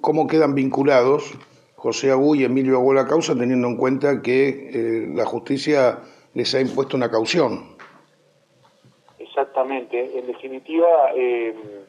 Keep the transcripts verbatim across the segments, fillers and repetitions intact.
cómo quedan vinculados José Agú y Emilio Agú a la causa, teniendo en cuenta que eh, la justicia les ha impuesto una caución. Exactamente. En definitiva, eh,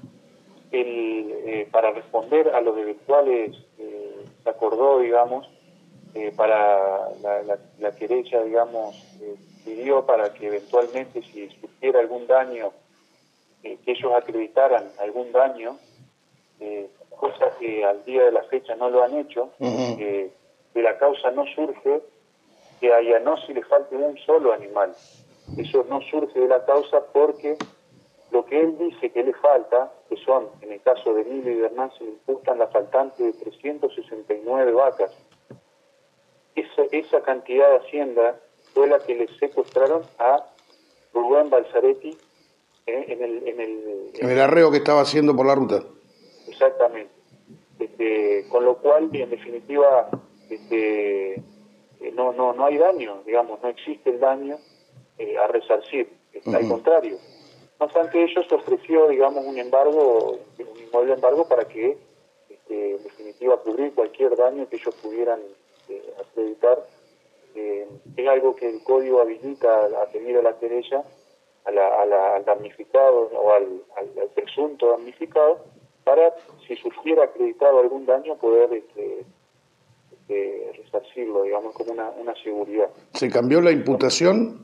el, eh, para responder a los eventuales, eh, se acordó, digamos, eh, para la, la, la querella, digamos, eh, pidió para que eventualmente, si surgiera algún daño, eh, que ellos acreditaran algún daño, eh, cosa que al día de la fecha no lo han hecho, uh-huh. eh, de la causa no surge que a Llanossi le falte un solo animal. Eso no surge de la causa porque lo que él dice que le falta, que son, en el caso de Emilio y de Hernán, se le imputan la faltante de trescientas sesenta y nueve vacas. Esa, esa cantidad de hacienda fue la que le secuestraron a Rubén Balzaretti eh, en, el, en, el, en el arreo que estaba haciendo por la ruta. Exactamente. Este, con lo cual, en definitiva, este, no, no, no hay daño, digamos, no existe el daño eh, a resarcir, uh-huh. Al contrario. No obstante, ellos ofreció, digamos, un embargo, un inmueble embargo para que, este, en definitiva, cubrir cualquier daño que ellos pudieran eh, acreditar. Eh, es algo que el código habilita a pedir a la querella, a la, a la, al damnificado o al, al, al presunto damnificado, para, si surgiera acreditado algún daño, poder este, este, resarcirlo, digamos, como una, una seguridad. ¿Se cambió la imputación?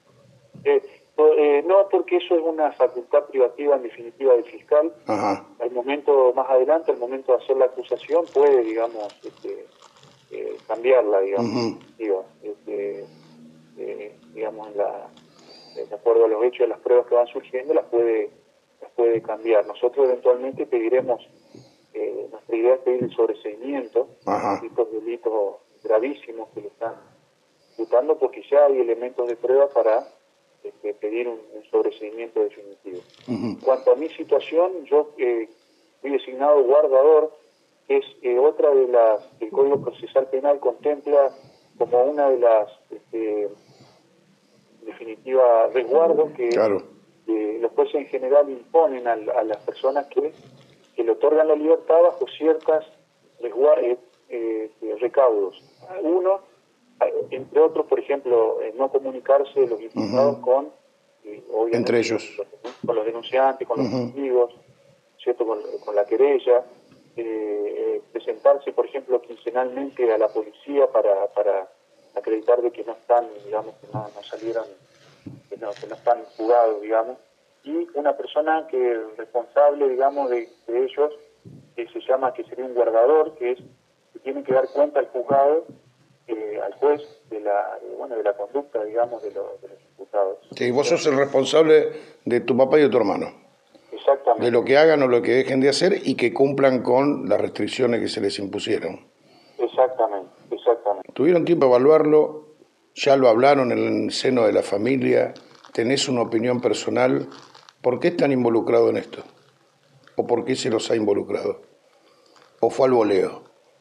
Eh, eh, no, porque eso es una facultad privativa, en definitiva, del fiscal. Ajá. Al momento, más adelante, al momento de hacer la acusación, puede, digamos, este, eh, cambiarla, digamos, uh-huh. digo, este, eh, digamos, la, de acuerdo a los hechos y las pruebas que van surgiendo, las puede las puede cambiar. Nosotros eventualmente pediremos, eh, nuestra idea es pedir el sobreseimiento de estos delitos gravísimos que le están imputando, porque ya hay elementos de prueba para este, pedir un, un sobreseimiento definitivo. Uh-huh. En cuanto a mi situación, yo eh, fui designado guardador, que es eh, otra de las que el Código Procesal Penal contempla como una de las, este, en definitiva, resguardos que claro. eh, los jueces en general imponen a, a las personas que, que le otorgan la libertad bajo ciertas resguardos, eh, eh, recaudos. Uno, entre otros, por ejemplo, eh, no comunicarse los imputados uh-huh. con, eh, obviamente, entre ellos, los, con los denunciantes, con uh-huh. los testigos, ¿cierto? Con, con la querella, eh, eh, presentarse, por ejemplo, quincenalmente a la policía para, para acreditar de que no están, digamos, que no, no salieron, que no, que no están juzgados, digamos, y una persona que es responsable, digamos, de, de ellos, que se llama, que sería un guardador, que es que tiene que dar cuenta al juzgado, eh, al juez, de la, de, bueno, de la conducta, digamos, de, lo, de los imputados. Sí, vos sos el responsable de tu papá y de tu hermano. Exactamente. De lo que hagan o lo que dejen de hacer y que cumplan con las restricciones que se les impusieron. Exactamente, exactamente. ¿Tuvieron tiempo a evaluarlo? ¿Ya lo hablaron en el seno de la familia? ¿Tenés una opinión personal? ¿Por qué están involucrados en esto? ¿O por qué se los ha involucrado? ¿O fue al voleo?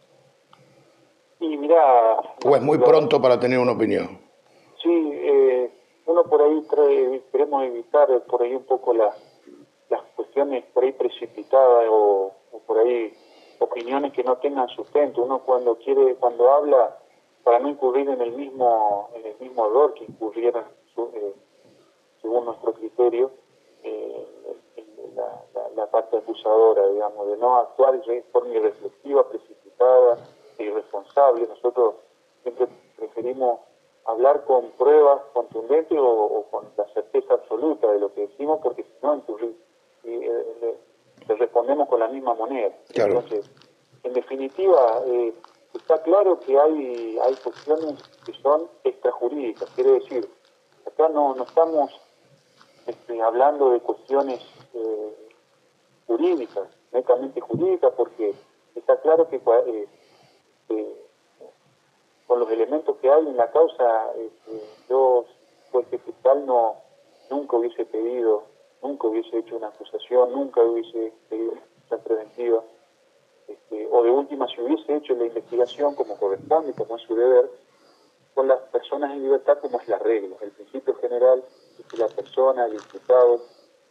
Y mirá... ¿O es muy pronto para tener una opinión? Sí, eh, uno por ahí trae, queremos evitar por ahí un poco la, las cuestiones por ahí precipitadas o, o por ahí opiniones que no tengan sustento. Uno cuando quiere, cuando habla, para no incurrir en el mismo en el mismo error que incurrieron su, eh, según nuestro criterio eh, en la, la, la parte acusadora, digamos, de no actuar de forma irreflexiva, precipitada e irresponsable. Nosotros siempre preferimos hablar con pruebas contundentes o, o con la certeza absoluta de lo que decimos, porque si no incurrir y eh, le, le respondemos con la misma moneda. Claro. Entonces, en definitiva, eh, está claro que hay hay cuestiones que son extrajurídicas, quiere decir, acá no, no estamos este, hablando de cuestiones eh, jurídicas, netamente jurídicas, porque está claro que eh, eh, con los elementos que hay en la causa, este, yo, juez fiscal, no nunca hubiese pedido, nunca hubiese hecho una acusación, nunca hubiese pedido una preventiva, este, o de última, si hubiese hecho la investigación como corresponde, como es su deber, con las personas en libertad como es la regla. El principio general es que la persona, el imputado,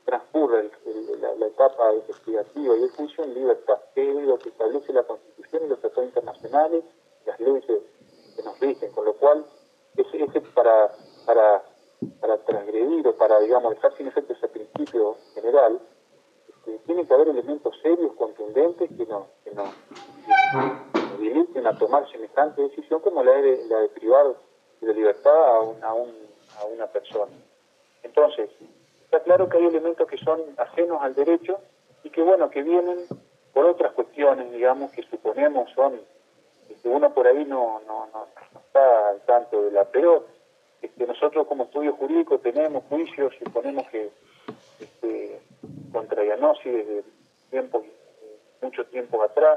transcurra el, el, la, la etapa investigativa y el juicio en libertad, que es lo que establece la Constitución y los tratados internacionales, las leyes que nos rigen, con lo cual ese, ese para, para, para transgredir o para, digamos, dejar sin efecto ese principio general, este, tiene que haber elementos serios, contundentes, que nos que nos habiliten a tomar semejante decisión como la de, la de privar de libertad a, un, a, un, a una persona. Entonces, está claro que hay elementos que son ajenos al derecho y que, bueno, que vienen por otras cuestiones, digamos, que suponemos son, que uno por ahí no, no, no, no está al tanto de la, pero este, nosotros como estudio jurídico tenemos juicios y ponemos que este, contra Iannozzi desde tiempo, mucho tiempo atrás,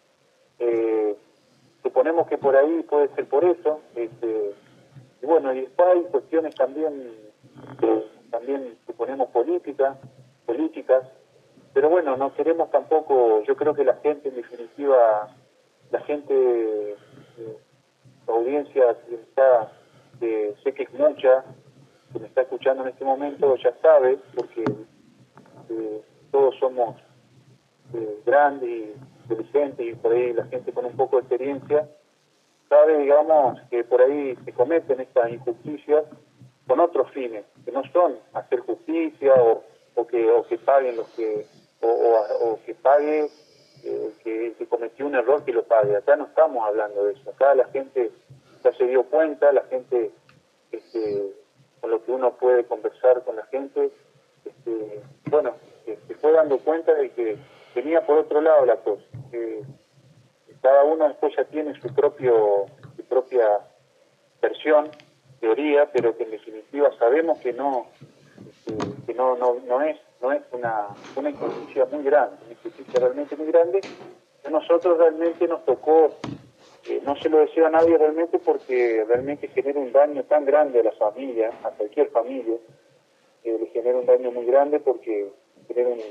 eh, suponemos que por ahí puede ser por eso, este, y bueno, y después hay cuestiones también, eh, también suponemos políticas, políticas, pero bueno, no queremos tampoco, yo creo que la gente en definitiva, la gente, eh, la audiencia que está, eh, sé que es mucha, que me está escuchando en este momento, ya sabe, porque eh, todos somos eh, grandes y inteligentes y por ahí la gente con un poco de experiencia, sabe, digamos, que por ahí se cometen estas injusticias con otros fines, que no son hacer justicia o, o que o que paguen los que, o, o, o que pague eh, que, que cometió un error, que lo pague. Acá no estamos hablando de eso, acá la gente ya se dio cuenta, la gente, este, con lo que uno puede conversar con la gente, este, bueno, se, se fue dando cuenta de que venía por otro lado la cosa, que cada uno después ya tiene su propio su propia versión, teoría, pero que en definitiva sabemos que no que, que no, no no es no es una una injusticia muy grande, una injusticia realmente muy grande. A nosotros realmente nos tocó, eh, no se lo deseo a nadie realmente, porque realmente genera un daño tan grande a la familia, a cualquier familia, eh, le genera un daño muy grande porque genera un,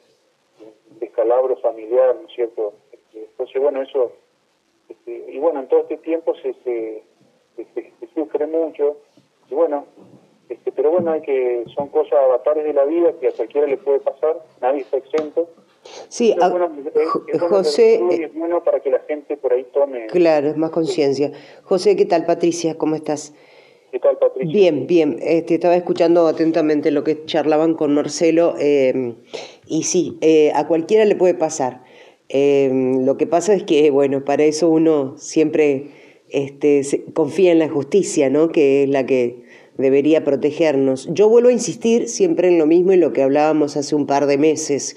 un descalabro familiar, ¿no es cierto? Entonces, bueno, eso, este, y bueno, en todo este tiempo se, se, se, se sufre mucho, y bueno, este, pero bueno, hay que, son cosas, avatares de la vida que a cualquiera le puede pasar, nadie está exento. Sí, Entonces, bueno, es, es bueno José, y es bueno para que la gente por ahí tome... Claro, es más conciencia. José, ¿qué tal? Patricia, ¿cómo estás? ¿Qué tal, Patricia? Bien, bien. Este, estaba escuchando atentamente lo que charlaban con Marcelo, eh, y sí, eh, a cualquiera le puede pasar. Eh, lo que pasa es que, bueno, para eso uno siempre este, se, confía en la justicia, ¿no? Que es la que debería protegernos. Yo vuelvo a insistir siempre en lo mismo y lo que hablábamos hace un par de meses.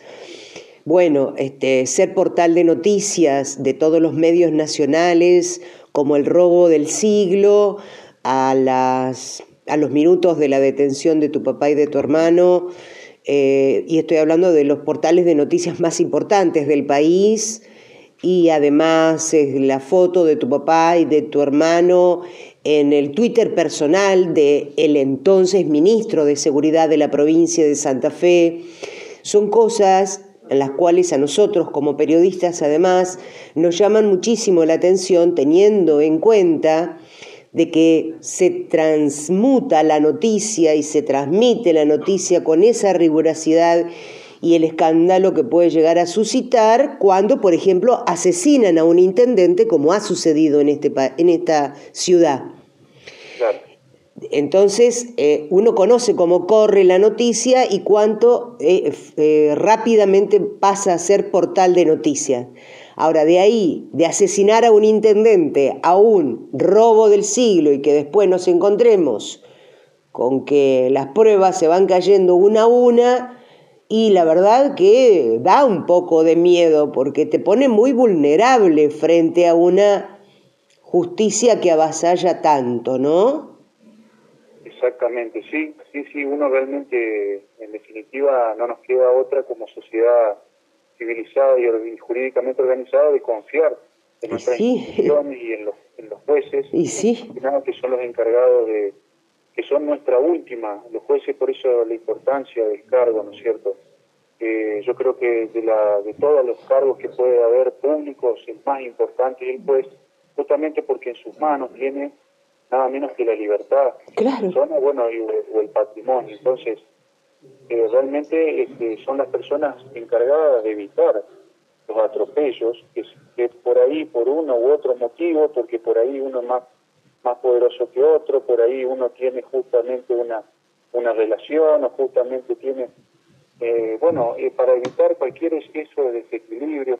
Bueno, este, ser portal de noticias de todos los medios nacionales, como el robo del siglo, a, las, a los minutos de la detención de tu papá y de tu hermano, eh, y estoy hablando de los portales de noticias más importantes del país, y además eh, la foto de tu papá y de tu hermano en el Twitter personal de el entonces ministro de Seguridad de la provincia de Santa Fe, son cosas en las cuales a nosotros como periodistas además nos llaman muchísimo la atención, teniendo en cuenta de que se transmuta la noticia y se transmite la noticia con esa rigurosidad y el escándalo que puede llegar a suscitar cuando, por ejemplo, asesinan a un intendente, como ha sucedido en, este, en esta ciudad. Claro. Entonces, eh, uno conoce cómo corre la noticia y cuánto eh, eh, rápidamente pasa a ser portal de noticias. Ahora, de ahí, de asesinar a un intendente, a un robo del siglo, y que después nos encontremos con que las pruebas se van cayendo una a una, y la verdad que da un poco de miedo, porque te pone muy vulnerable frente a una justicia que avasalla tanto, ¿no? Exactamente, sí, sí, sí, uno realmente, en definitiva, no nos queda otra como sociedad civilizada y jurídicamente organizada de confiar en nuestras sí. instituciones y en los, en los jueces, y sí. que son los encargados de, que son nuestra última, los jueces, por eso la importancia del cargo, ¿no es cierto? Eh, yo creo que de, la, de todos los cargos que puede haber públicos, el más importante es el juez, justamente porque en sus manos tiene nada menos que la libertad, claro. persona, bueno, y, o el patrimonio. Entonces, eh, realmente este, son las personas encargadas de evitar los atropellos, que, que por ahí, por uno u otro motivo, porque por ahí uno es más, más poderoso que otro, por ahí uno tiene justamente una, una relación o justamente tiene... Eh, bueno, eh, para evitar cualquier exceso de desequilibrio,